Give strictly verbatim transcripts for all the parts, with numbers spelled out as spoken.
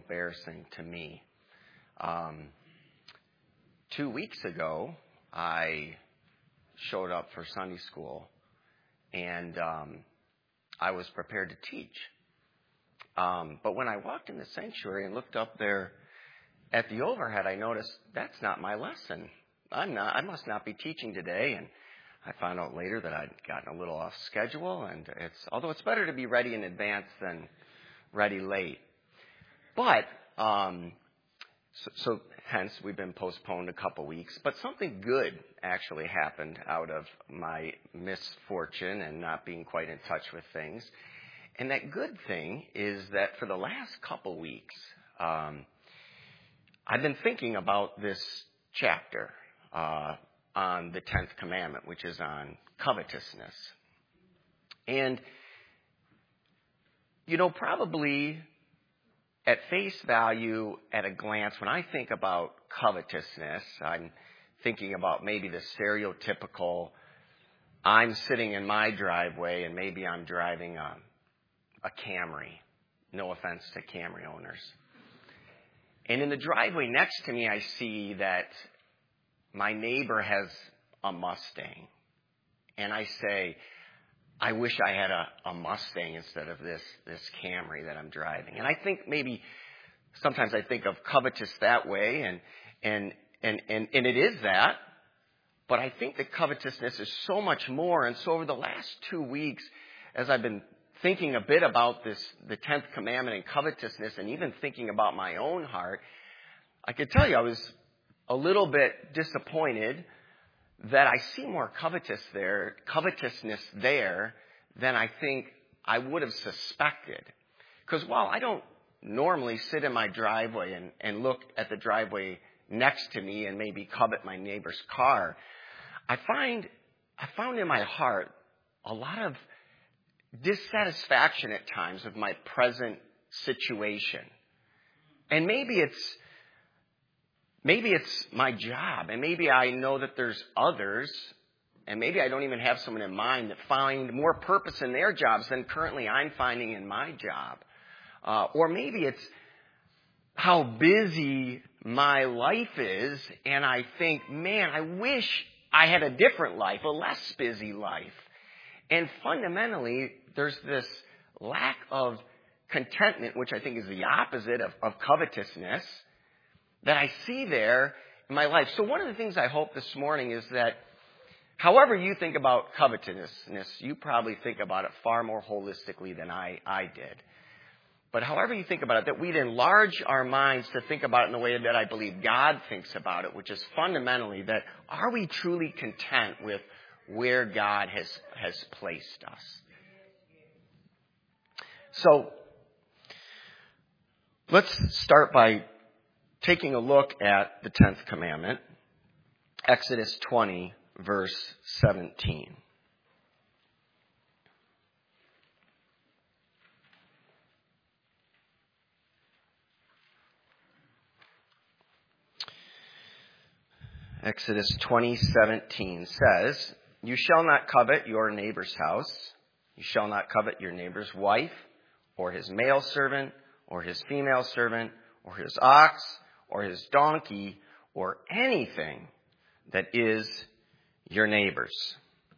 embarrassing to me. Um, two weeks ago, I showed up for Sunday school, and um, I was prepared to teach. Um, but when I walked in the sanctuary and looked up there at the overhead, I noticed that's not my lesson. I'm not. I must not be teaching today. And I found out later that I'd gotten a little off schedule. And it's although it's better to be ready in advance than ready late. But um, so, so hence we've been postponed a couple weeks. But something good actually happened out of my misfortune and not being quite in touch with things. And that good thing is that for the last couple weeks, um, I've been thinking about this chapter uh, on the tenth commandment, which is on covetousness. And, you know, probably at face value, at a glance, when I think about covetousness, I'm thinking about maybe the stereotypical, I'm sitting in my driveway and maybe I'm driving a a Camry. No offense to Camry owners. And in the driveway next to me, I see that my neighbor has a Mustang. And I say, I wish I had a, a Mustang instead of this, this Camry that I'm driving. And I think maybe sometimes I think of covetous that way, and, and, and, and, and it is that. But I think that covetousness is so much more. And so over the last two weeks, as I've been thinking a bit about this, the tenth commandment and covetousness, and even thinking about my own heart, I could tell you I was a little bit disappointed that I see more covetous there, covetousness there than I think I would have suspected. Because while I don't normally sit in my driveway and, and look at the driveway next to me and maybe covet my neighbor's car, I find I found in my heart a lot of dissatisfaction at times with my present situation. And maybe it's maybe it's my job, and maybe I know that there's others, and maybe I don't even have someone in mind that find more purpose in their jobs than currently I'm finding in my job. Uh, or maybe it's how busy my life is, and I think, man, I wish I had a different life, a less busy life. And fundamentally, there's this lack of contentment, which I think is the opposite of, of covetousness, that I see there in my life. So one of the things I hope this morning is that however you think about covetousness, you probably think about it far more holistically than I, I did. But however you think about it, that we'd enlarge our minds to think about it in the way that I believe God thinks about it, which is fundamentally that are we truly content with where God has, has placed us? So let's start by taking a look at the tenth commandment, Exodus twenty, verse seventeen. Exodus twenty seventeen says, "You shall not covet your neighbor's house. You shall not covet your neighbor's wife, or his male servant, or his female servant, or his ox, or his donkey, or anything that is your neighbor's."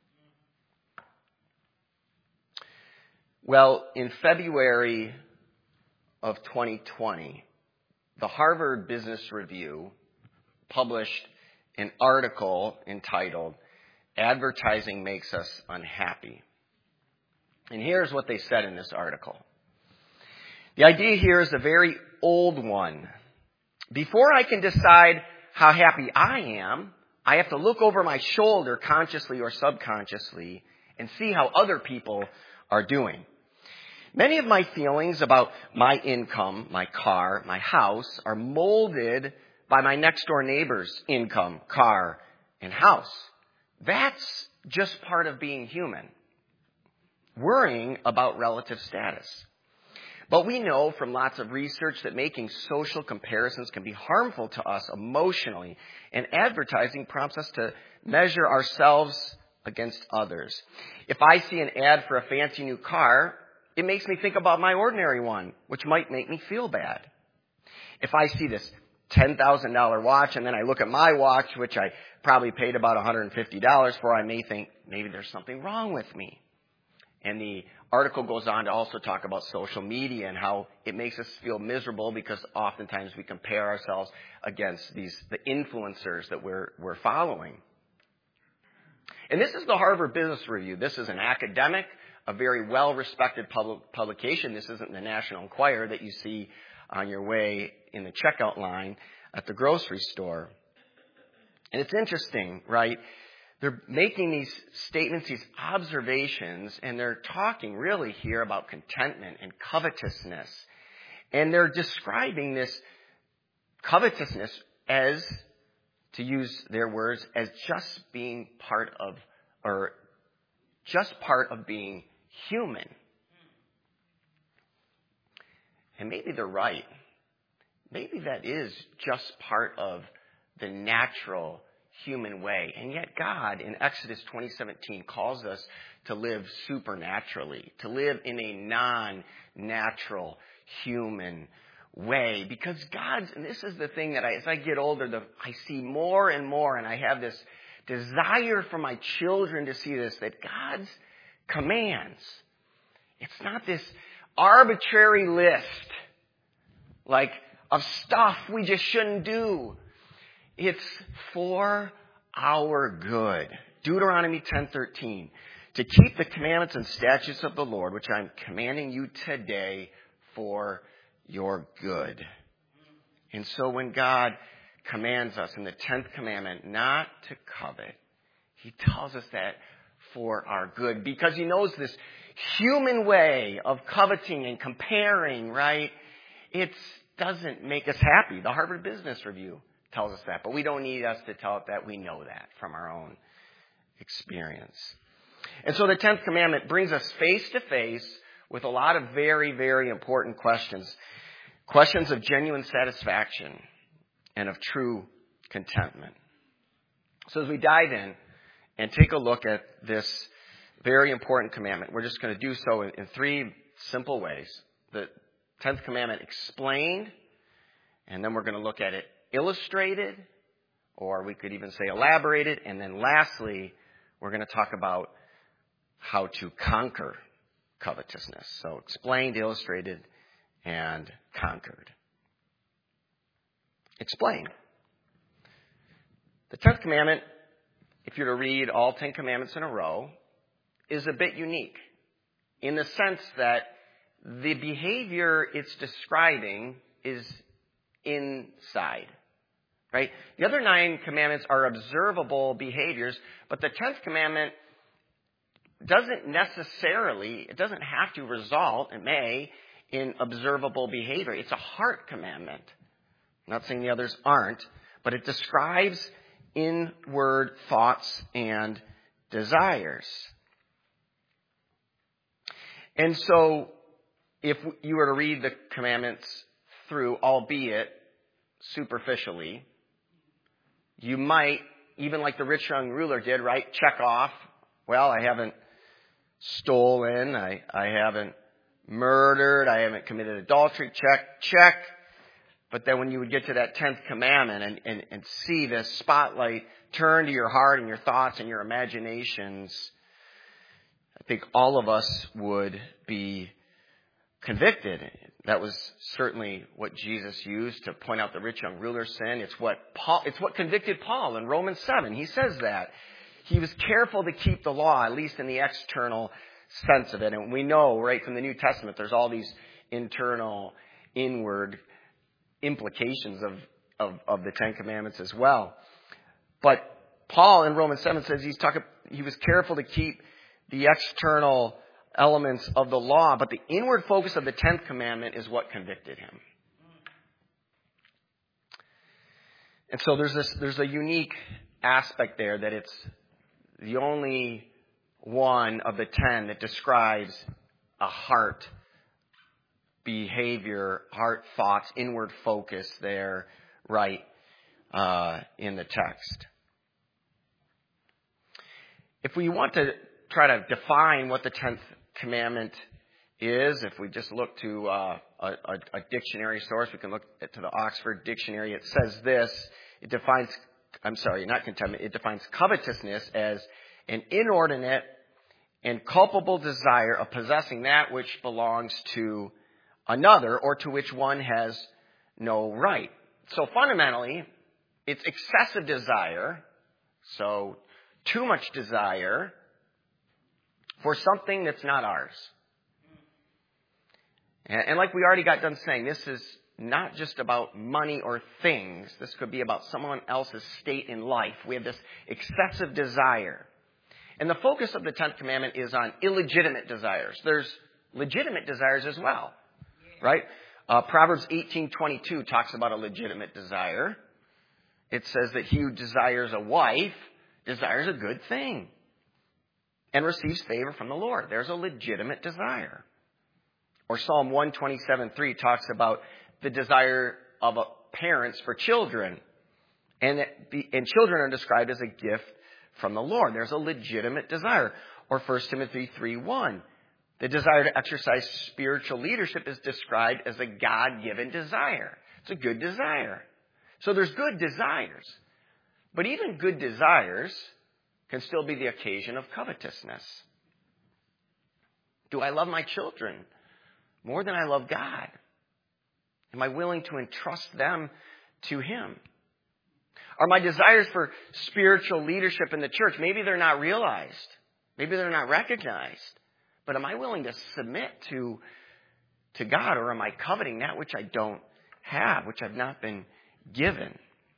Well, in February of twenty twenty, the Harvard Business Review published an article entitled, "Advertising Makes Us Unhappy." And here's what they said in this article. The idea here is a very old one. Before I can decide how happy I am, I have to look over my shoulder consciously or subconsciously and see how other people are doing. Many of my feelings about my income, my car, my house are molded by my next door neighbor's income, car, and house. That's just part of being human. Worrying about relative status. But we know from lots of research that making social comparisons can be harmful to us emotionally, and advertising prompts us to measure ourselves against others. If I see an ad for a fancy new car, it makes me think about my ordinary one, which might make me feel bad. If I see this ten thousand dollars watch and then I look at my watch, which I probably paid about one hundred fifty dollars for, I may think maybe there's something wrong with me. And the article goes on to also talk about social media and how it makes us feel miserable because oftentimes we compare ourselves against these the influencers that we're we're following. And this is the Harvard Business Review. This is an academic, a very well-respected public publication. This isn't the National Enquirer that you see on your way in the checkout line at the grocery store. And it's interesting, right? They're making these statements, these observations, and they're talking really here about contentment and covetousness. And they're describing this covetousness as, to use their words, as just being part of, or just part of being human. And maybe they're right. Maybe that is just part of the natural human way. And yet God in Exodus twenty seventeen calls us to live supernaturally, to live in a non-natural human way. Because God's, and this is the thing that I, as I get older, the, I see more and more, and I have this desire for my children to see this, that God's commands, it's not this arbitrary list, like, of stuff we just shouldn't do. It's for our good. Deuteronomy ten thirteen. To keep the commandments and statutes of the Lord, which I'm commanding you today for your good. And so when God commands us in the tenth commandment not to covet, He tells us that for our good. Because He knows this human way of coveting and comparing, right? It doesn't make us happy. The Harvard Business Review tells us that. But we don't need us to tell it that. We know that from our own experience. And so the tenth commandment brings us face to face with a lot of very, very important questions. Questions of genuine satisfaction and of true contentment. So as we dive in and take a look at this very important commandment, we're just going to do so in, in three simple ways. The tenth commandment explained, and then we're going to look at it illustrated, or we could even say elaborated, and then lastly, we're going to talk about how to conquer covetousness. So explained, illustrated, and conquered. Explained. The tenth commandment, if you're to read all ten commandments in a row, is a bit unique in the sense that the behavior it's describing is inside. Right? The other nine commandments are observable behaviors, but the tenth commandment doesn't necessarily, it doesn't have to result, it may, in observable behavior. It's a heart commandment. I'm not saying the others aren't, but it describes inward thoughts and desires. And so, if you were to read the commandments through, albeit superficially, you might, even like the rich young ruler did, right, check off, well, I haven't stolen, I, I haven't murdered, I haven't committed adultery, check, check. But then when you would get to that tenth commandment and, and, and see the spotlight turn to your heart and your thoughts and your imaginations, I think all of us would be convicted. That was certainly what Jesus used to point out the rich young ruler's sin. It's what Paul, it's what convicted Paul in Romans seven. He says that. He was careful to keep the law, at least in the external sense of it. And we know, right, from the New Testament, there's all these internal, inward implications of, of, of the Ten Commandments as well. But Paul in Romans seven says he's talking, he was careful to keep the external elements of the law, but the inward focus of the tenth commandment is what convicted him. And so there's this, there's a unique aspect there that it's the only one of the ten that describes a heart behavior, heart thoughts, inward focus there, right, uh, in the text. If we want to try to define what the tenth commandment is, if we just look to uh, a, a, a dictionary source. We can look at, to the Oxford Dictionary. It says this. It defines, I'm sorry, not contentment. It defines covetousness as an inordinate and culpable desire of possessing that which belongs to another or to which one has no right. So fundamentally, it's excessive desire, so too much desire for something that's not ours. And, and like we already got done saying, this is not just about money or things. This could be about someone else's state in life. We have this excessive desire. And the focus of the tenth commandment is on illegitimate desires. There's legitimate desires as well, right? Uh, Proverbs eighteen twenty-two talks about a legitimate desire. It says that he who desires a wife desires a good thing and receives favor from the Lord. There's a legitimate desire. Or Psalm one twenty-seven three talks about the desire of a parents for children. And, it be, and children are described as a gift from the Lord. There's a legitimate desire. Or First Timothy three one. The desire to exercise spiritual leadership is described as a God-given desire. It's a good desire. So there's good desires. But even good desires can still be the occasion of covetousness. Do I love my children more than I love God? Am I willing to entrust them to Him? Are my desires for spiritual leadership in the church, maybe they're not realized. Maybe they're not recognized. But am I willing to submit to, to God, or am I coveting that which I don't have, which I've not been given?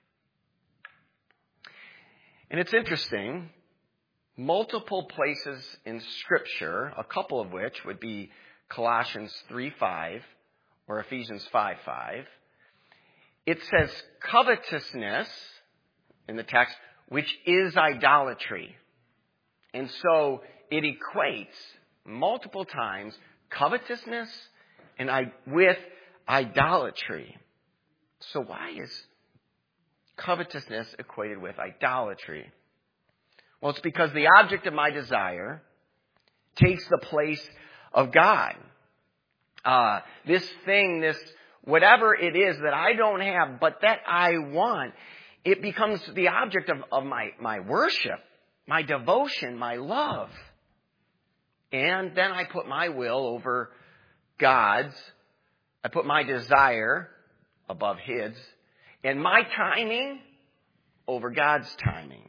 And it's interesting, multiple places in Scripture, a couple of which would be Colossians three five or Ephesians five five, it says covetousness in the text, which is idolatry. And so it equates multiple times covetousness and I, with idolatry. So why is covetousness equated with idolatry? Well, it's because the object of my desire takes the place of God. Uh, this thing, this whatever it is that I don't have, but that I want, it becomes the object of, of my, my worship, my devotion, my love. And then I put my will over God's. I put my desire above His. And my timing over God's timing.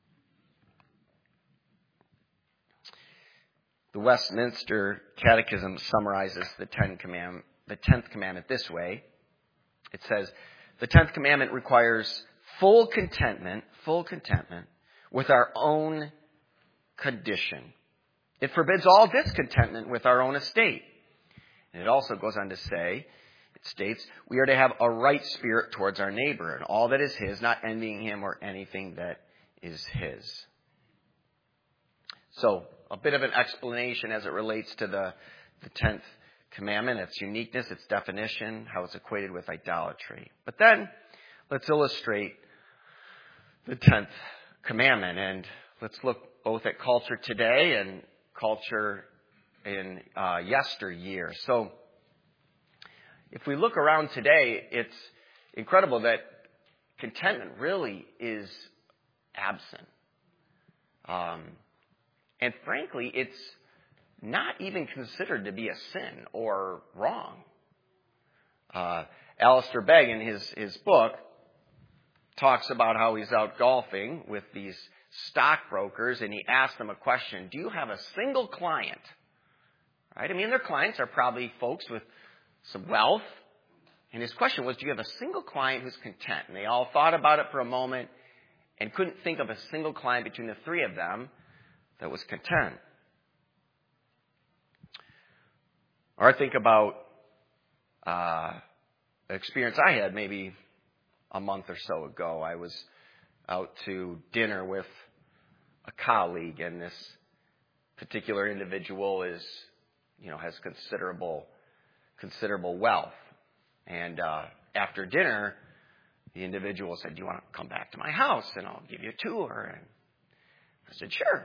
The Westminster Catechism summarizes the Ten Command, the tenth commandment this way. It says, the tenth commandment requires full contentment, full contentment with our own condition. It forbids all discontentment with our own estate. And it also goes on to say, it states, we are to have a right spirit towards our neighbor and all that is his, not envying him or anything that is his. So, a bit of an explanation as it relates to the, the tenth commandment, its uniqueness, its definition, how it's equated with idolatry. But then, let's illustrate the tenth commandment, and let's look both at culture today and culture in uh, yesteryear. So, if we look around today, it's incredible that contentment really is absent. Um, and frankly, it's not even considered to be a sin or wrong. Uh, Alistair Begg, in his, his book, talks about how he's out golfing with these stockbrokers, and he asked them a question: do you have a single client? Right? I mean, their clients are probably folks with some wealth. And his question was, do you have a single client who's content? And they all thought about it for a moment and couldn't think of a single client between the three of them that was content. Or I think about uh, an experience I had maybe a month or so ago. I was out to dinner with a colleague, and this particular individual is, you know, has considerable, considerable wealth. And uh, after dinner, the individual said, do you want to come back to my house and I'll give you a tour? And I said, sure.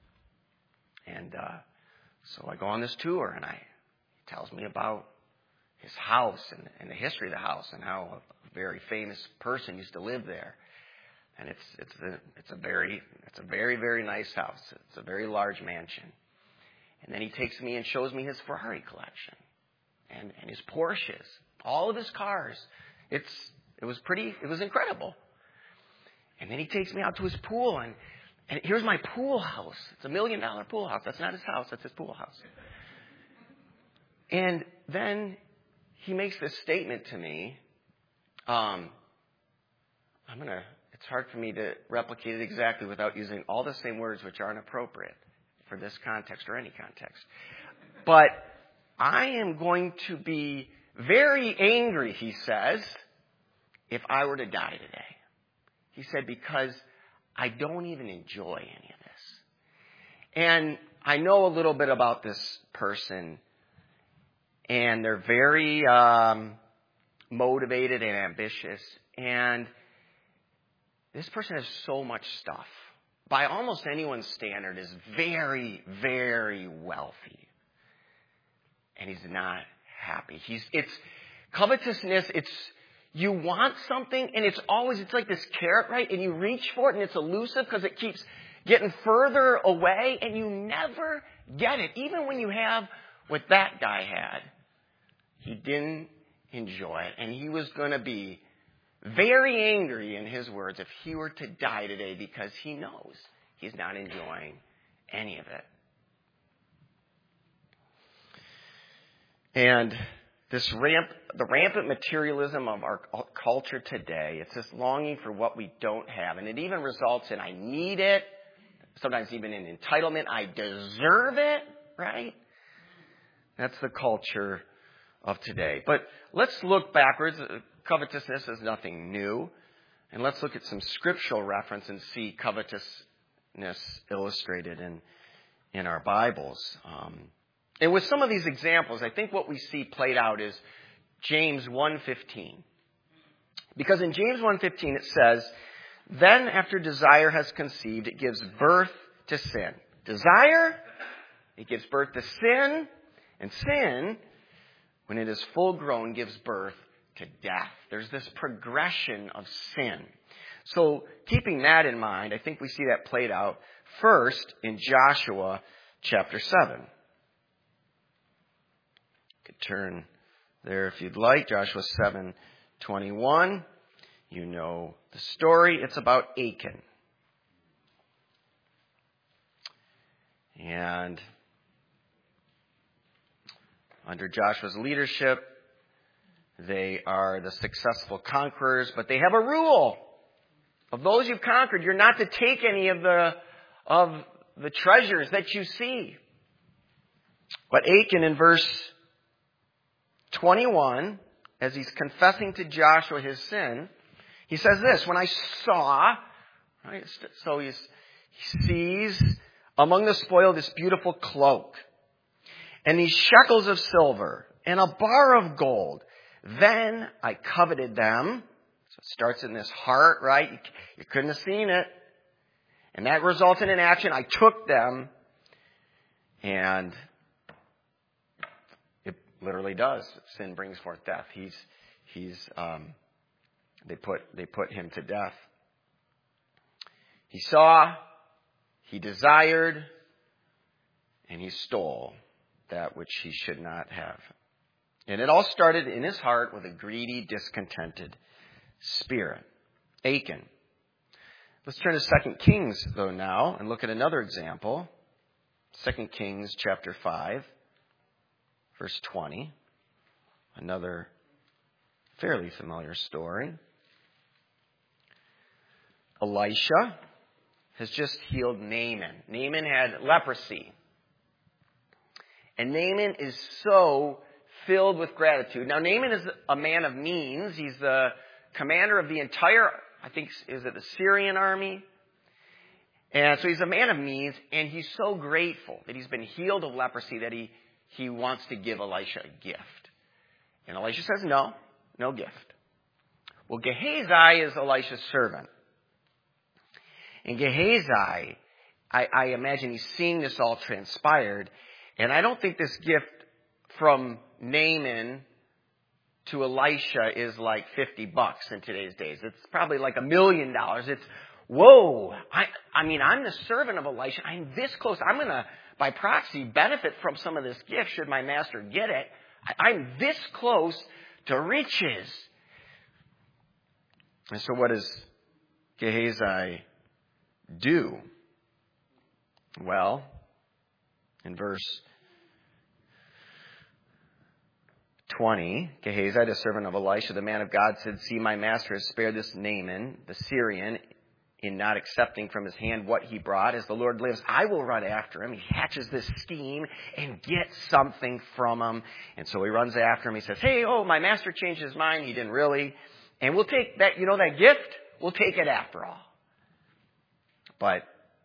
And uh, so I go on this tour, and I, he tells me about his house and, and the history of the house and how a very famous person used to live there. And it's it's a it's a very it's a very very nice house. It's a very large mansion. And then he takes me and shows me his Ferrari collection and and his Porsches, all of his cars. It's it was pretty it was incredible. And then he takes me out to his pool and and here's my pool house. It's a million dollar pool house. That's not his house. That's his pool house. And then he makes this statement to me. Um, I'm gonna. It's hard for me to replicate it exactly without using all the same words, which aren't appropriate for this context or any context. But I am going to be very angry, he says, if I were to die today. He said, because I don't even enjoy any of this. And I know a little bit about this person, and they're very um, motivated and ambitious. And this person has so much stuff. By almost anyone's standard, is very, very wealthy. And he's not happy. He's it's covetousness, it's you want something, and it's always, it's like this carrot, right? And you reach for it, and it's elusive because it keeps getting further away, and you never get it. Even when you have what that guy had, he didn't enjoy it. And he was going to be very angry, in his words, if he were to die today, because he knows he's not enjoying any of it. And this ramp, the rampant materialism of our culture today, it's this longing for what we don't have. And it even results in, I need it, sometimes even in entitlement, I deserve it, right? That's the culture of today. But let's look backwards. Covetousness is nothing new. And let's look at some scriptural reference and see covetousness illustrated in, in our Bibles. Um, and with some of these examples, I think what we see played out is James one fifteen. Because in James one fifteen it says, then after desire has conceived, it gives birth to sin. Desire, it gives birth to sin. And sin, when it is full grown, gives birth to death. There's this progression of sin. So keeping that in mind, I think we see that played out first in Joshua chapter seven. You could turn there if you'd like. Joshua seven twenty-one. You know the story. It's about Achan. And under Joshua's leadership, they are the successful conquerors, but they have a rule. Of those you've conquered, you're not to take any of the, of the treasures that you see. But Achan in verse twenty-one, as he's confessing to Joshua his sin, he says this, when I saw, right, so he's, he sees among the spoil this beautiful cloak, and these shekels of silver, and a bar of gold. Then I coveted them. So it starts in this heart, right? You, you couldn't have seen it. And that resulted in action. I took them. And it literally does. Sin brings forth death. He's, he's, um, they put, they put him to death. He saw, he desired, and he stole that which he should not have. And it all started in his heart with a greedy, discontented spirit. Achan. Let's turn to Second Kings, though, now, and look at another example. Second Kings chapter five, verse twenty. Another fairly familiar story. Elisha has just healed Naaman. Naaman had leprosy. And Naaman is so filled with gratitude. Now, Naaman is a man of means. He's the commander of the entire, I think, is it the Syrian army? And so he's a man of means, and he's so grateful that he's been healed of leprosy that he, he wants to give Elisha a gift. And Elisha says, no, no gift. Well, Gehazi is Elisha's servant. And Gehazi, I, I imagine he's seeing this all transpired, and I don't think this gift from Naaman to Elisha is like fifty bucks in today's days. It's probably like a million dollars. It's, whoa, I, I mean, I'm the servant of Elisha. I'm this close. I'm going to, by proxy, benefit from some of this gift should my master get it. I, I'm this close to riches. And so what does Gehazi do? Well, in verse twenty, Gehazi, the servant of Elisha, the man of God, said, see, my master has spared this Naaman, the Syrian, in not accepting from his hand what he brought. As the Lord lives, I will run after him. He hatches this scheme and get something from him. And so he runs after him. He says, hey, oh, my master changed his mind. He didn't really. And we'll take that, you know, that gift, we'll take it after all. But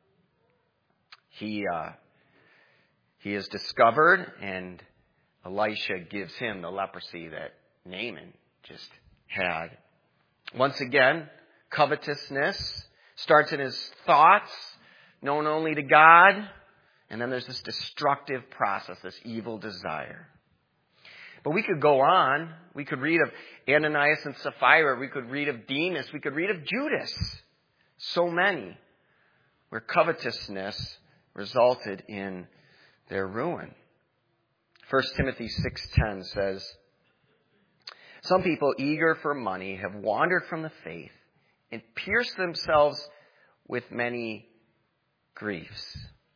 he, uh, he is discovered, and Elisha gives him the leprosy that Naaman just had. Once again, covetousness starts in his thoughts, known only to God. And then there's this destructive process, this evil desire. But we could go on. We could read of Ananias and Sapphira. We could read of Demas. We could read of Judas. So many where covetousness resulted in their ruin. First Timothy six ten says, some people eager for money have wandered from the faith and pierced themselves with many griefs.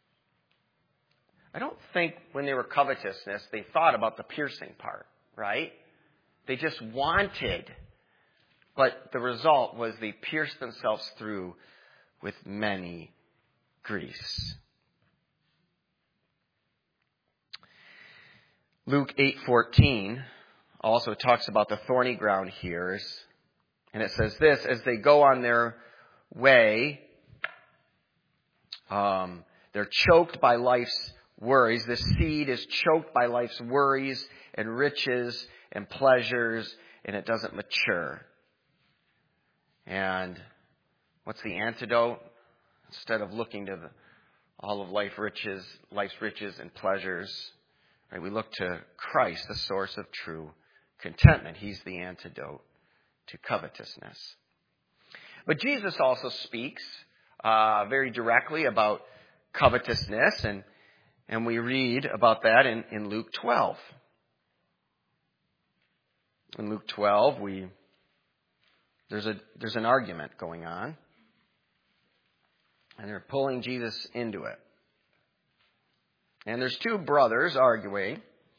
I don't think when they were covetousness, they thought about the piercing part, right? They just wanted. But the result was they pierced themselves through with many griefs. Luke eight fourteen also talks about the thorny ground here. And it says this, as they go on their way, um, they're choked by life's worries. This seed is choked by life's worries and riches and pleasures, and it doesn't mature. And what's the antidote? Instead of looking to the, all of life riches, life's riches and pleasures, right, we look to Christ, the source of true contentment. He's the antidote to covetousness. But Jesus also speaks uh, very directly about covetousness, and and we read about that in, in Luke twelve. In Luke twelve, we there's a there's an argument going on, and they're pulling Jesus into it. And there's two brothers arguing.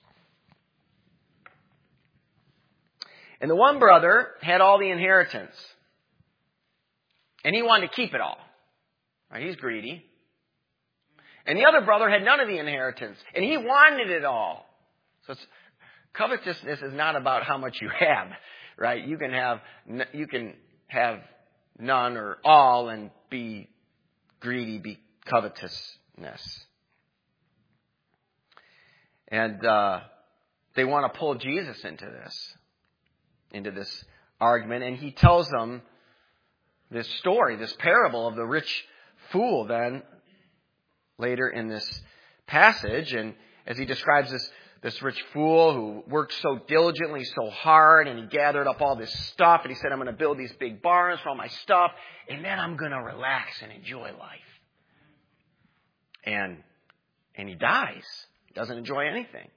And the one brother had all the inheritance. And he wanted to keep it all. Right? He's greedy. And the other brother had none of the inheritance. And he wanted it all. So it's, covetousness is not about how much you have. Right? You can have, you can have none or all and be greedy, be covetousness. And uh, they want to pull Jesus into this. into this argument, and he tells them this story, this parable of the rich fool then later in this passage. And as he describes this, this rich fool who worked so diligently, so hard, and he gathered up all this stuff, and he said, I'm going to build these big barns for all my stuff, and then I'm going to relax and enjoy life. And and he dies. He doesn't enjoy anything.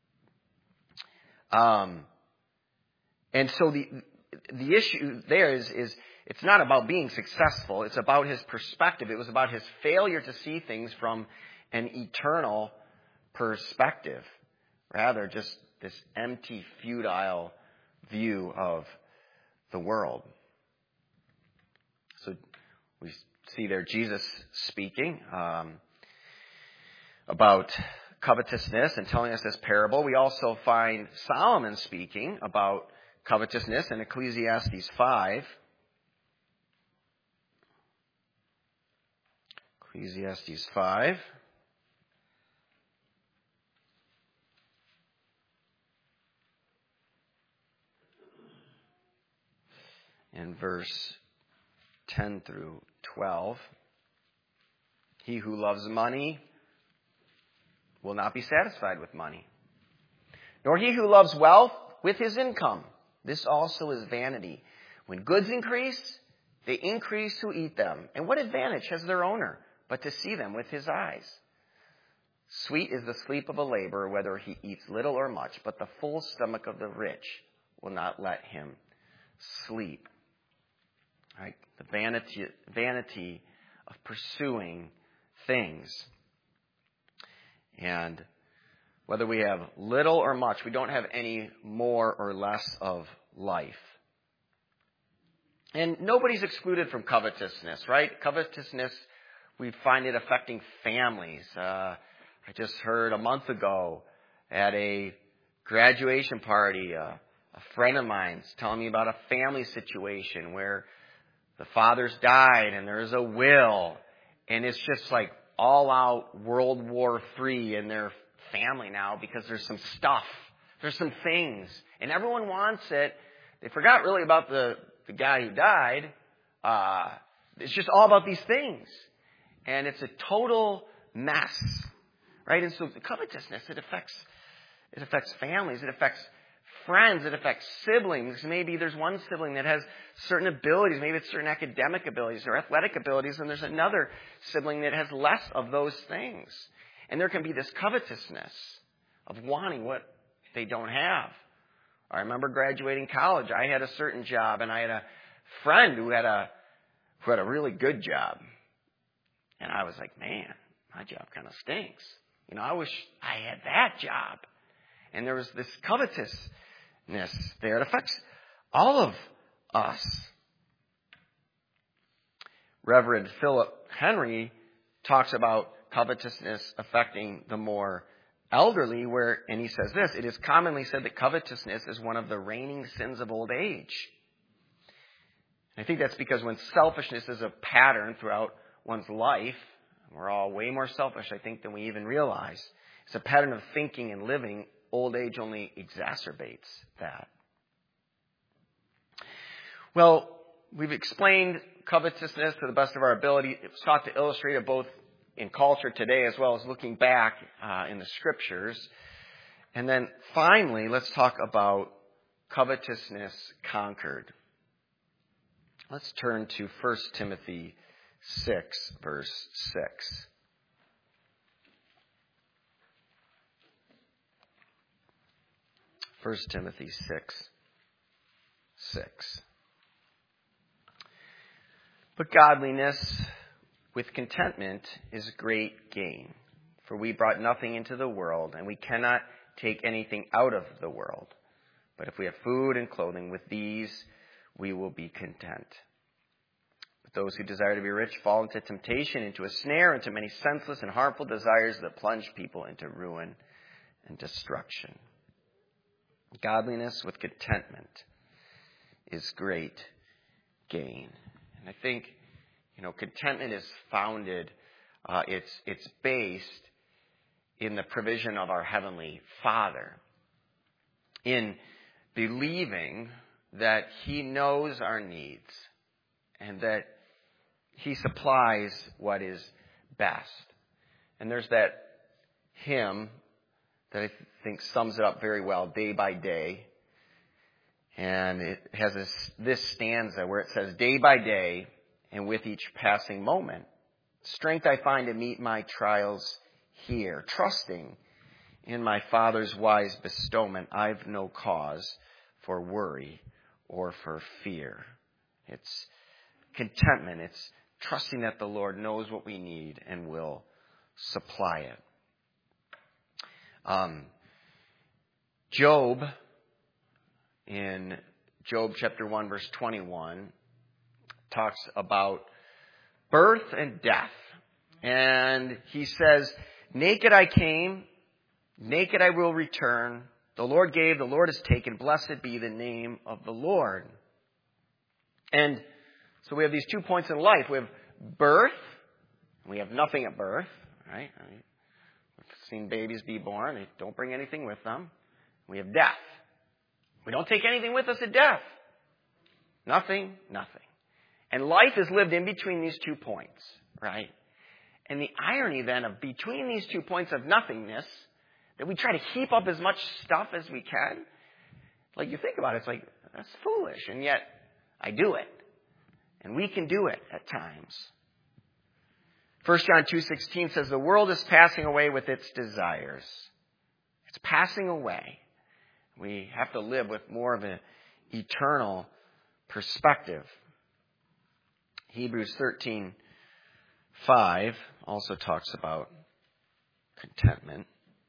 Um And so the the issue there is, is it's not about being successful. It's about his perspective. It was about his failure to see things from an eternal perspective. Rather, just this empty, futile view of the world. So we see there Jesus speaking um, about covetousness and telling us this parable. We also find Solomon speaking about covetousness in Ecclesiastes five. Ecclesiastes five. In verse ten through twelve. He who loves money will not be satisfied with money, nor he who loves wealth with his income. This also is vanity. When goods increase, they increase who eat them. And what advantage has their owner but to see them with his eyes? Sweet is the sleep of a laborer, whether he eats little or much, but the full stomach of the rich will not let him sleep. Right? The vanity, vanity of pursuing things. And whether we have little or much, we don't have any more or less of life. And nobody's excluded from covetousness, right? Covetousness, we find it affecting families. Uh, I just heard a month ago at a graduation party, uh, a friend of mine's telling me about a family situation where the father's died and there's a will, and it's just like all out World War Three in their family now because there's some stuff, there's some things, and everyone wants it. They forgot really about the, the guy who died. Uh, it's just all about these things. And it's a total mess, right? And so the covetousness, it affects, it affects families, it affects friends, it affects siblings. Maybe there's one sibling that has certain abilities, maybe it's certain academic abilities or athletic abilities, and there's another sibling that has less of those things. And there can be this covetousness of wanting what they don't have. I remember graduating college. I had a certain job, and I had a friend who had a who had a really good job. And I was like, man, my job kind of stinks. You know, I wish I had that job. And there was this covetousness there. It affects all of us. Reverend Philip Henry talks about covetousness affecting the more elderly, where, and he says this, it is commonly said that covetousness is one of the reigning sins of old age. I think that's because when selfishness is a pattern throughout one's life, we're all way more selfish, I think, than we even realize. It's a pattern of thinking and living. Old age only exacerbates that. Well, we've explained covetousness to the best of our ability. It was sought to illustrate it both in culture today as well as looking back uh, in the scriptures. And then finally, let's talk about covetousness conquered. Let's turn to First Timothy six, verse six. First Timothy six, six. But godliness with contentment is great gain. For we brought nothing into the world, and we cannot take anything out of the world. But if we have food and clothing, with these we will be content. But those who desire to be rich fall into temptation, into a snare, into many senseless and harmful desires that plunge people into ruin and destruction. Godliness with contentment is great gain. And I think, you know, contentment is founded, uh, it's, it's based in the provision of our Heavenly Father. In believing that He knows our needs and that He supplies what is best. And there's that hymn that I think sums it up very well, Day by Day. And it has this, this stanza where it says, day by day, and with each passing moment, strength I find to meet my trials here. Trusting in my Father's wise bestowment, I've no cause for worry or for fear. It's contentment. It's trusting that the Lord knows what we need and will supply it. Um, Job, in Job chapter one, verse twenty-one, talks about birth and death. And he says, naked I came, naked I will return. The Lord gave, the Lord has taken. Blessed be the name of the Lord. And so we have these two points in life. We have birth, and we have nothing at birth, right? I mean, we've seen babies be born. They don't bring anything with them. We have death. We don't take anything with us at death. Nothing, nothing. And life is lived in between these two points, right? And the irony then of between these two points of nothingness, that we try to heap up as much stuff as we can. Like, you think about it, it's like, That's foolish. And yet, I do it. And we can do it at times. First John two sixteen says, the world is passing away with its desires. It's passing away. We have to live with more of an eternal perspective. Hebrews thirteen five also talks about contentment.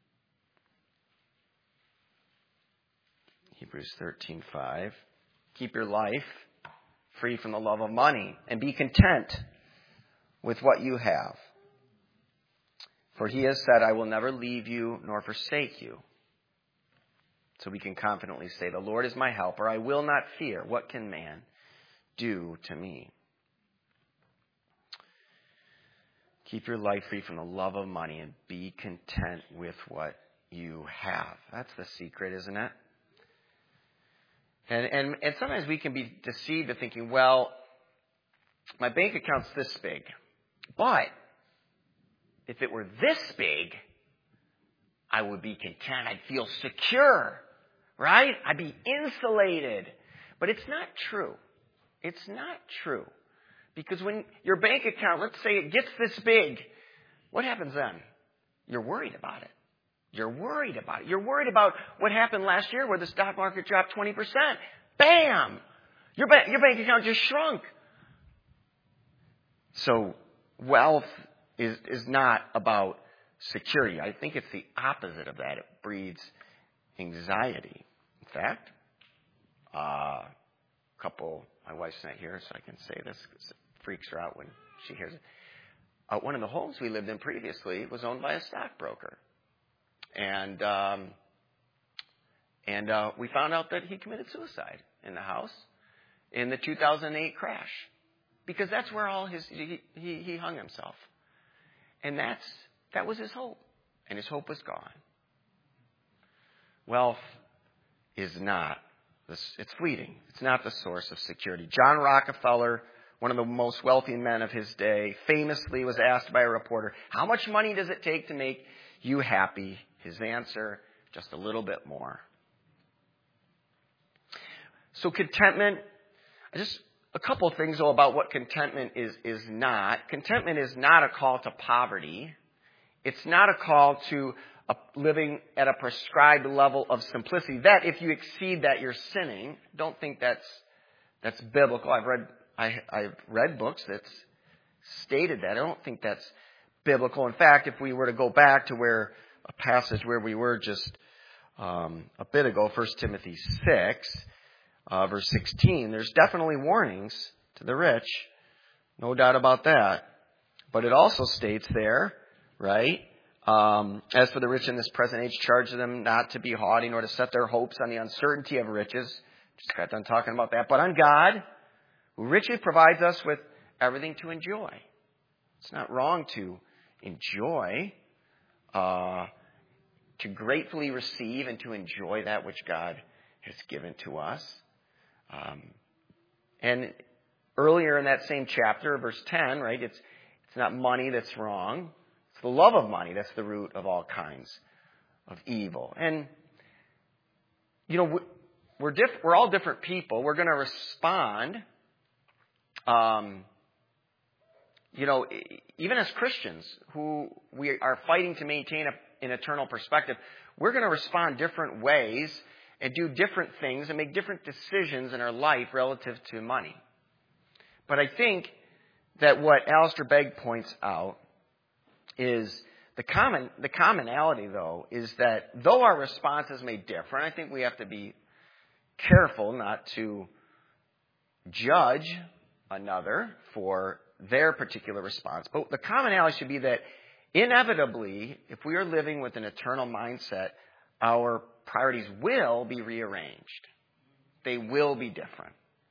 Hebrews thirteen five. Keep your life free from the love of money and be content with what you have. For he has said, I will never leave you nor forsake you. So we can confidently say, the Lord is my helper. I will not fear. What can man do to me? Keep your life free from the love of money and be content with what you have. That's the secret, isn't it? And, and, and sometimes we can be deceived into thinking, well, my bank account's this big. But if it were this big, I would be content. I'd feel secure, right? I'd be insulated. But it's not true. It's not true. Because when your bank account, let's say it gets this big, what happens then? You're worried about it. You're worried about it. You're worried about what happened last year where the stock market dropped twenty percent. Bam! Your, ba- your bank account just shrunk. So wealth is, is not about security. I think it's the opposite of that. It breeds anxiety. In fact, uh, a couple, my wife's not here, so I can say this because it freaks her out when she hears it. Uh, one of the homes we lived in previously was owned by a stockbroker. And um, and uh, we found out that he committed suicide in the house in the two thousand eight crash. Because that's where all his, he, he, he hung himself. And that's, that was his hope. And his hope was gone. Wealth is not, this, it's fleeting. It's not the source of security. John Rockefeller, one of the most wealthy men of his day, famously was asked by a reporter, how much money does it take to make you happy? His answer, just a little bit more. So contentment, just a couple of things though about what contentment is, is not. Contentment is not a call to poverty. It's not a call to a living at a prescribed level of simplicity. That, if you exceed that, you're sinning. Don't think that's that's biblical. I've read I, I've read books that's stated that. I don't think that's biblical. In fact, if we were to go back to where a passage where we were just um, a bit ago, First Timothy six, uh, verse sixteen, there's definitely warnings to the rich, no doubt about that. But it also states there, right? Um, as for the rich in this present age, charge them not to be haughty, nor to set their hopes on the uncertainty of riches. Just got done talking about that. But on God, who richly provides us with everything to enjoy. It's not wrong to enjoy, uh, to gratefully receive and to enjoy that which God has given to us. Um, and earlier in that same chapter, verse ten, right, it's it's not money that's wrong. It's the love of money that's the root of all kinds of evil. And, you know, we're diff- we're all different people. We're going to respond, um, you know, even as Christians who we are fighting to maintain a, an eternal perspective, we're going to respond different ways and do different things and make different decisions in our life relative to money. But I think that what Alistair Begg points out is the common the commonality, though, is that though our responses may differ, and I think we have to be careful not to judge another for their particular response. But the commonality should be that inevitably, if we are living with an eternal mindset, our priorities will be rearranged. They will be different.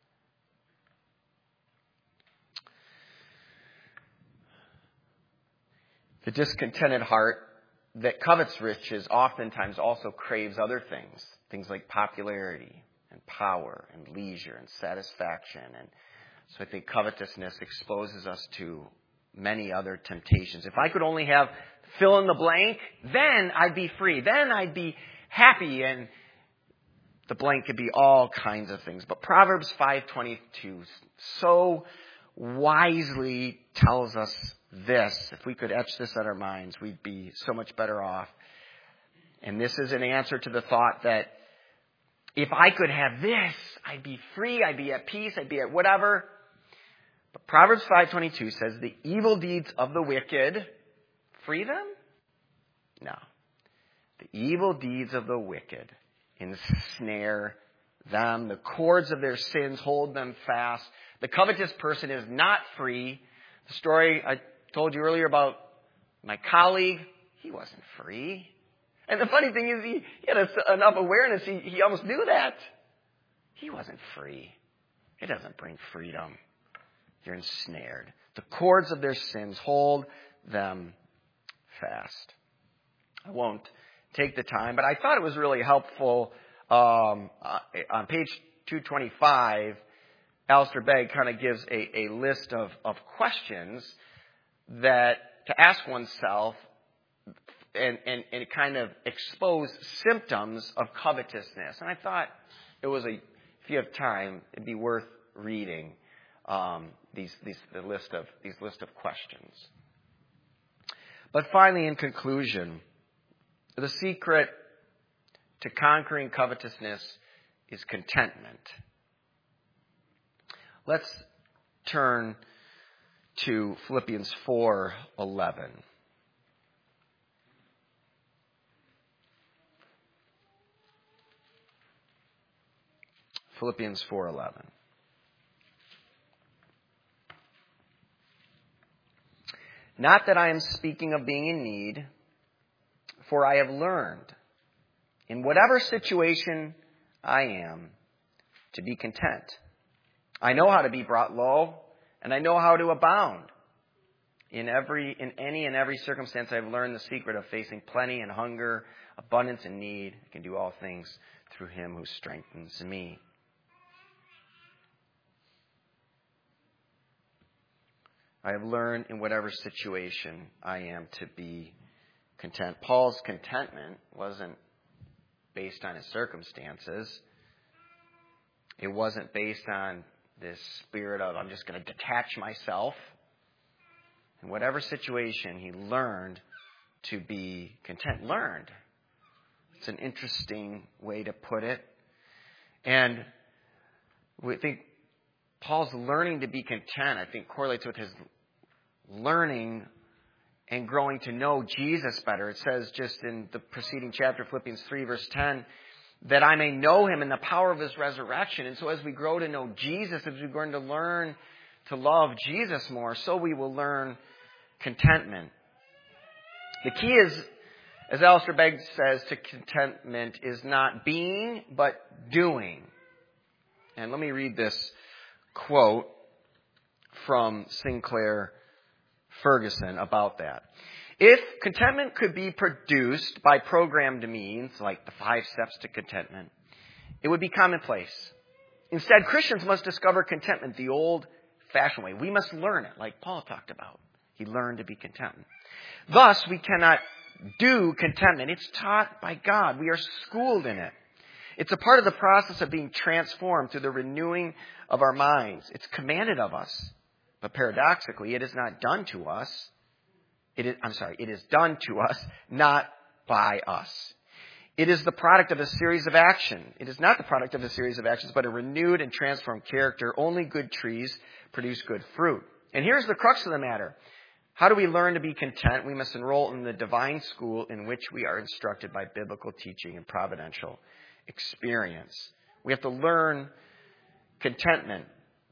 The discontented heart that covets riches oftentimes also craves other things, things like popularity and power and leisure and satisfaction. And so I think covetousness exposes us to many other temptations. If I could only have fill in the blank, then I'd be free. Then I'd be happy. And The blank could be all kinds of things. But Proverbs five twenty-two so wisely tells us this. If we could etch this on our minds, we'd be so much better off. And this is an answer to the thought that if I could have this, I'd be free, I'd be at peace, I'd be at whatever. But Proverbs five twenty-two says the evil deeds of the wicked free them? No. The evil deeds of the wicked ensnare them. The cords of their sins hold them fast. The covetous person is not free. The story I told you earlier about my colleague, he wasn't free. And the funny thing is he, he had a, enough awareness, he, he almost knew that. He wasn't free. It doesn't bring freedom. You're ensnared. The cords of their sins hold them fast. I won't take the time, but I thought it was really helpful. Um, uh, on page two twenty-five, Alistair Begg kind of gives a, a list of, of questions that to ask oneself and, and, and kind of expose symptoms of covetousness. And I thought it was a, if you have time, it'd be worth reading um, these, these the list of these list of questions. But finally, in conclusion, the secret to conquering covetousness is contentment. Let's turn to Philippians four eleven. Philippians four eleven. Not that I am speaking of being in need, for I have learned, in whatever situation I am, to be content. I know how to be brought low, and I know how to abound. In every, in any and every circumstance, I have learned the secret of facing plenty and hunger, abundance and need. I can do all things through Him who strengthens me. I have learned in whatever situation I am to be content. Paul's contentment wasn't based on his circumstances. It wasn't based on this spirit of, I'm just going to detach myself. In whatever situation, he learned to be content. Learned. It's an interesting way to put it. And we think Paul's learning to be content, I think, correlates with his learning and growing to know Jesus better. It says just in the preceding chapter, Philippians three, verse ten, that I may know Him in the power of His resurrection. And so as we grow to know Jesus, as we're going to learn to love Jesus more, so we will learn contentment. The key is, as Alistair Begg says, to contentment is not being, but doing. And let me read this quote from Sinclair Ferguson about that. If contentment could be produced by programmed means, like the five steps to contentment, it would be commonplace. Instead, Christians must discover contentment the old-fashioned way. We must learn it, like Paul talked about. He learned to be content. Thus, we cannot do contentment. It's taught by God. We are schooled in it. It's a part of the process of being transformed through the renewing of our minds. It's commanded of us. But paradoxically, it is not done to us. It is, I'm sorry, it is done to us, not by us. It is the product of a series of action. It is not the product of a series of actions, but a renewed and transformed character. Only good trees produce good fruit. And here's the crux of the matter. How do we learn to be content? We must enroll in the divine school in which we are instructed by biblical teaching and providential experience. We have to learn contentment.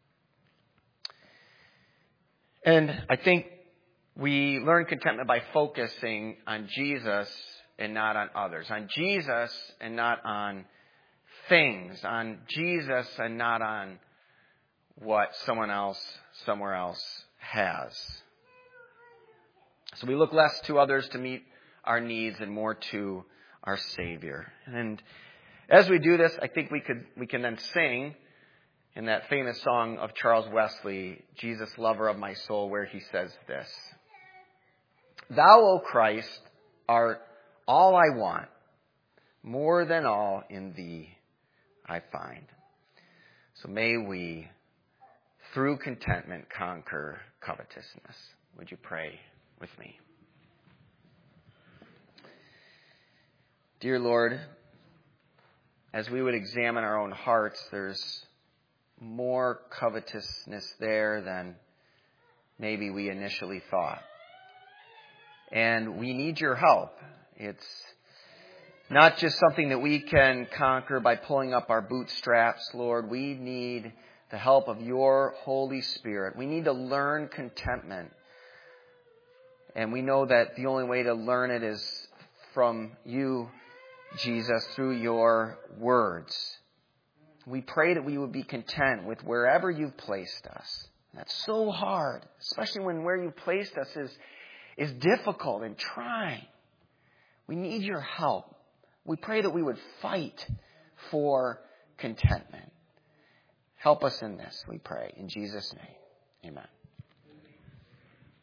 And I think we learn contentment by focusing on Jesus and not on others. On Jesus and not on things. On Jesus and not on what someone else, somewhere else has. So we look less to others to meet our needs and more to our Savior. And as we do this, I think we could we can then sing in that famous song of Charles Wesley, Jesus, Lover of My Soul, where he says this: Thou, O Christ, art all I want, more than all in Thee I find. So may we, through contentment, conquer covetousness. Would you pray with me? Dear Lord, as we would examine our own hearts, there's more covetousness there than maybe we initially thought. And we need your help. It's not just something that we can conquer by pulling up our bootstraps, Lord. We need the help of your Holy Spirit. We need to learn contentment. And we know that the only way to learn it is from you, Jesus, through your words. We pray that we would be content with wherever you've placed us. That's so hard, especially when where you've placed us is, is difficult and trying. We need your help. We pray that we would fight for contentment. Help us in this, we pray. In Jesus' name, amen.